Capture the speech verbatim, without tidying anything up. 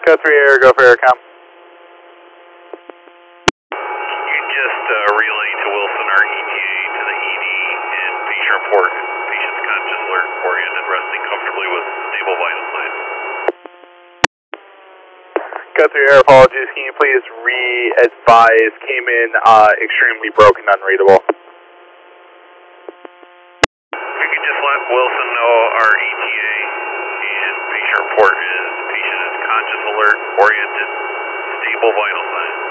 Go three air, go for aircom. You just uh, relay to Wilson our E T A to the E D and patient report. Patient's conscious, alert, oriented, resting comfortably with stable vital signs. Go through air, apologies. Can you please re-advise? Came in uh, extremely broken, unreadable. If you could just let Wilson know our E T A and patient report is patient is conscious, alert, oriented, stable vital signs.